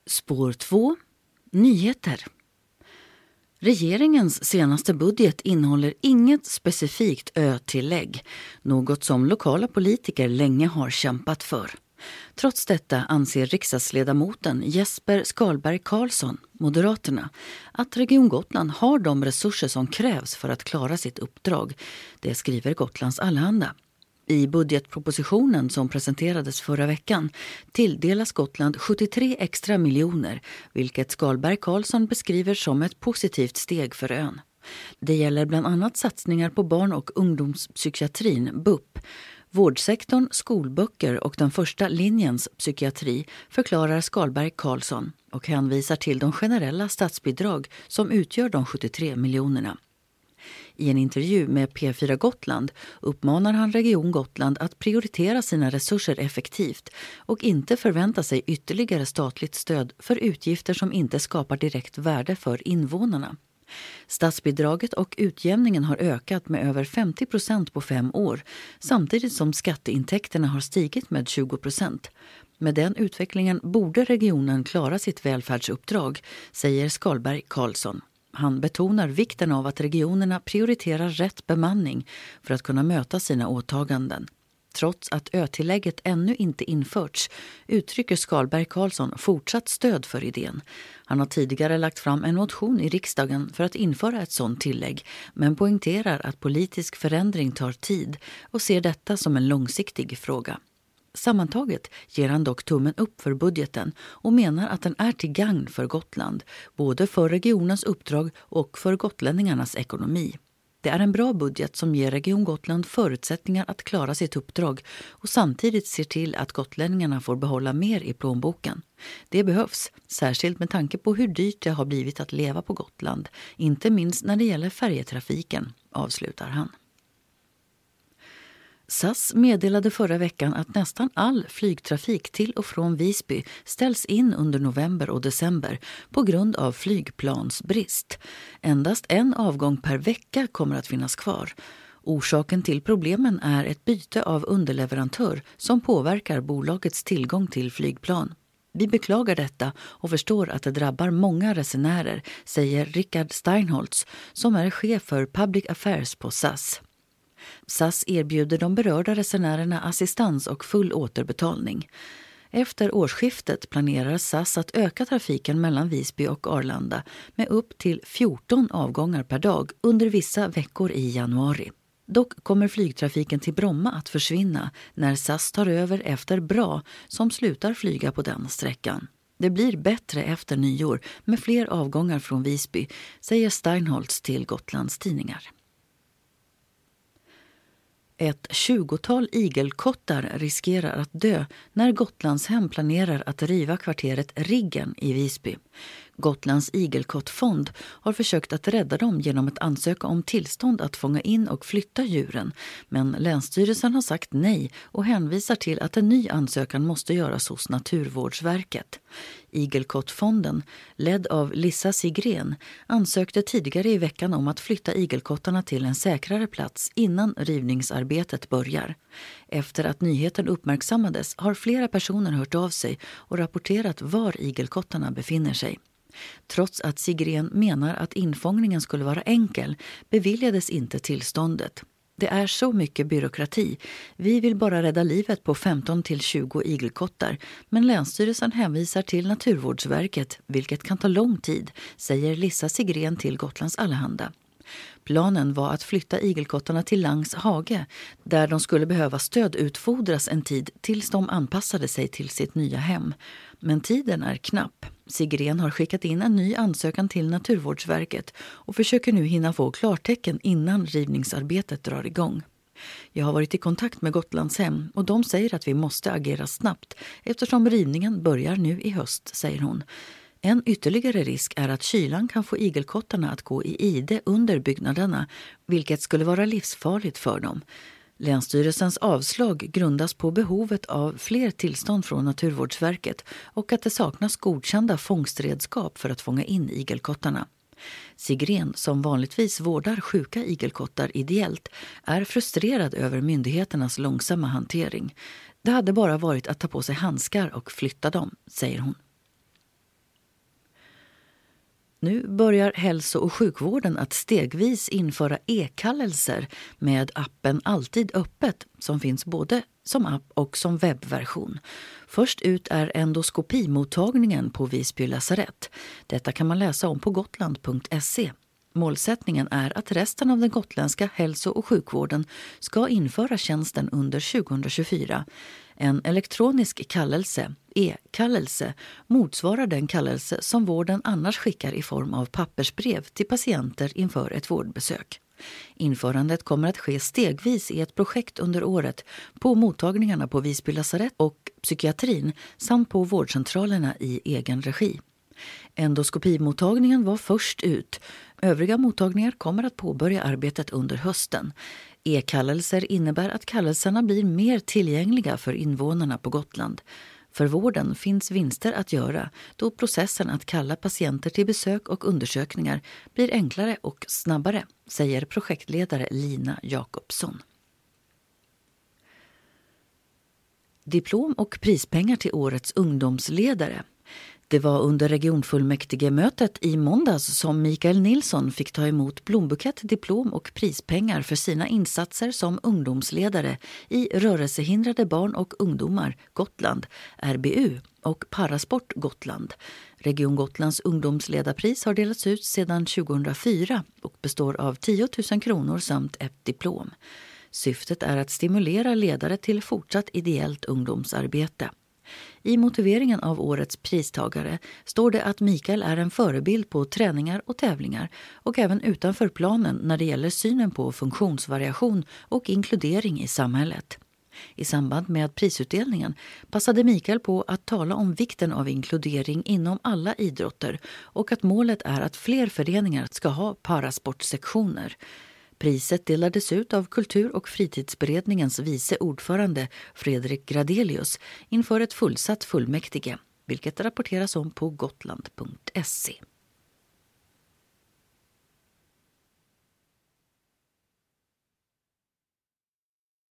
Spår 2. Nyheter. Regeringens senaste budget innehåller inget specifikt ö-tillägg, något som lokala politiker länge har kämpat för. Trots detta anser riksdagsledamoten Jesper Skalberg Karlsson, Moderaterna, att Region Gotland har de resurser som krävs för att klara sitt uppdrag. Det skriver Gotlands Allehanda. I budgetpropositionen som presenterades förra veckan tilldelas Gotland 73 extra miljoner, vilket Skalberg Karlsson beskriver som ett positivt steg för ön. Det gäller bland annat satsningar på barn- och ungdomspsykiatrin, BUP, vårdsektorn, skolböcker och den första linjens psykiatri, förklarar Skalberg Karlsson och hänvisar till de generella statsbidrag som utgör de 73 miljonerna. I en intervju med P4 Gotland uppmanar han Region Gotland att prioritera sina resurser effektivt och inte förvänta sig ytterligare statligt stöd för utgifter som inte skapar direkt värde för invånarna. Statsbidraget och utjämningen har ökat med över 50% på 5 år, samtidigt som skatteintäkterna har stigit med 20%. Med den utvecklingen borde regionen klara sitt välfärdsuppdrag, säger Skalberg Karlsson. Han betonar vikten av att regionerna prioriterar rätt bemanning för att kunna möta sina åtaganden. Trots att ö-tillägget ännu inte införts uttrycker Skalberg Karlsson fortsatt stöd för idén. Han har tidigare lagt fram en motion i riksdagen för att införa ett sådant tillägg, men poängterar att politisk förändring tar tid och ser detta som en långsiktig fråga. Sammantaget ger han dock tummen upp för budgeten och menar att den är till gagn för Gotland, både för regionens uppdrag och för gotlänningarnas ekonomi. Det är en bra budget som ger Region Gotland förutsättningar att klara sitt uppdrag och samtidigt ser till att gotlänningarna får behålla mer i plånboken. Det behövs, särskilt med tanke på hur dyrt det har blivit att leva på Gotland, inte minst när det gäller färjetrafiken, avslutar han. SAS meddelade förra veckan att nästan all flygtrafik till och från Visby ställs in under november och december på grund av flygplansbrist. Endast en avgång per vecka kommer att finnas kvar. Orsaken till problemen är ett byte av underleverantör som påverkar bolagets tillgång till flygplan. Vi beklagar detta och förstår att det drabbar många resenärer, säger Rickard Steinholtz som är chef för Public Affairs på SAS. SAS erbjuder de berörda resenärerna assistans och full återbetalning. Efter årsskiftet planerar SAS att öka trafiken mellan Visby och Arlanda med upp till 14 avgångar per dag under vissa veckor i januari. Dock kommer flygtrafiken till Bromma att försvinna när SAS tar över efter BRA som slutar flyga på den sträckan. Det blir bättre efter nyår med fler avgångar från Visby, säger Steinholtz till Gotlands tidningar. Ett 20-tal igelkottar riskerar att dö när Gotlandshem planerar att riva kvarteret Riggen i Visby. Gotlands igelkottfond har försökt att rädda dem genom att ansöka om tillstånd att fånga in och flytta djuren, men Länsstyrelsen har sagt nej och hänvisar till att en ny ansökan måste göras hos Naturvårdsverket. Igelkottfonden, ledd av Lissa Sigren, ansökte tidigare i veckan om att flytta igelkottarna till en säkrare plats innan rivningsarbetet börjar. Efter att nyheten uppmärksammades har flera personer hört av sig och rapporterat var igelkottarna befinner sig. Trots att Sigren menar att infångningen skulle vara enkel beviljades inte tillståndet. Det är så mycket byråkrati. Vi vill bara rädda livet på 15-20 igelkottar, men Länsstyrelsen hänvisar till Naturvårdsverket, vilket kan ta lång tid, säger Lissa Sigren till Gotlands Allehanda. Planen var att flytta igelkottarna till Langs hage, där de skulle behöva stödutfodras en tid tills de anpassade sig till sitt nya hem. Men tiden är knapp. Sigren har skickat in en ny ansökan till Naturvårdsverket och försöker nu hinna få klartecken innan rivningsarbetet drar igång. Jag har varit i kontakt med Gotlandshem och de säger att vi måste agera snabbt eftersom rivningen börjar nu i höst, säger hon. En ytterligare risk är att kylan kan få igelkottarna att gå i ide under byggnaderna, vilket skulle vara livsfarligt för dem. Länsstyrelsens avslag grundas på behovet av fler tillstånd från Naturvårdsverket och att det saknas godkända fångstredskap för att fånga in igelkottarna. Sigren, som vanligtvis vårdar sjuka igelkottar ideellt, är frustrerad över myndigheternas långsamma hantering. Det hade bara varit att ta på sig handskar och flytta dem, säger hon. Nu börjar hälso- och sjukvården att stegvis införa e-kallelser med appen Alltid öppet som finns både som app och som webbversion. Först ut är endoskopimottagningen på Visby lasarett. Detta kan man läsa om på gotland.se. Målsättningen är att resten av den gotländska hälso- och sjukvården ska införa tjänsten under 2024. En elektronisk kallelse, e-kallelse, motsvarar den kallelse som vården annars skickar i form av pappersbrev till patienter inför ett vårdbesök. Införandet kommer att ske stegvis i ett projekt under året på mottagningarna på Visby lasarett och psykiatrin samt på vårdcentralerna i egen regi. Endoskopimottagningen var först ut. Övriga mottagningar kommer att påbörja arbetet under hösten. E-kallelser innebär att kallelserna blir mer tillgängliga för invånarna på Gotland. För vården finns vinster att göra då processen att kalla patienter till besök och undersökningar blir enklare och snabbare, säger projektledare Lina Jakobsson. Diplom och prispengar till årets ungdomsledare. Det var under regionfullmäktigemötet i måndags som Mikael Nilsson fick ta emot blombukett, diplom och prispengar för sina insatser som ungdomsledare i Rörelsehindrade barn och ungdomar Gotland, RBU, och Parasport Gotland. Region Gotlands ungdomsledarpris har delats ut sedan 2004 och består av 10 000 kronor samt ett diplom. Syftet är att stimulera ledare till fortsatt ideellt ungdomsarbete. I motiveringen av årets pristagare står det att Mikael är en förebild på träningar och tävlingar och även utanför planen när det gäller synen på funktionsvariation och inkludering i samhället. I samband med prisutdelningen passade Mikael på att tala om vikten av inkludering inom alla idrotter och att målet är att fler föreningar ska ha parasportsektioner. Priset delades ut av Kultur- och fritidsberedningens vice ordförande Fredrik Gradelius inför ett fullsatt fullmäktige, vilket rapporteras om på gotland.se.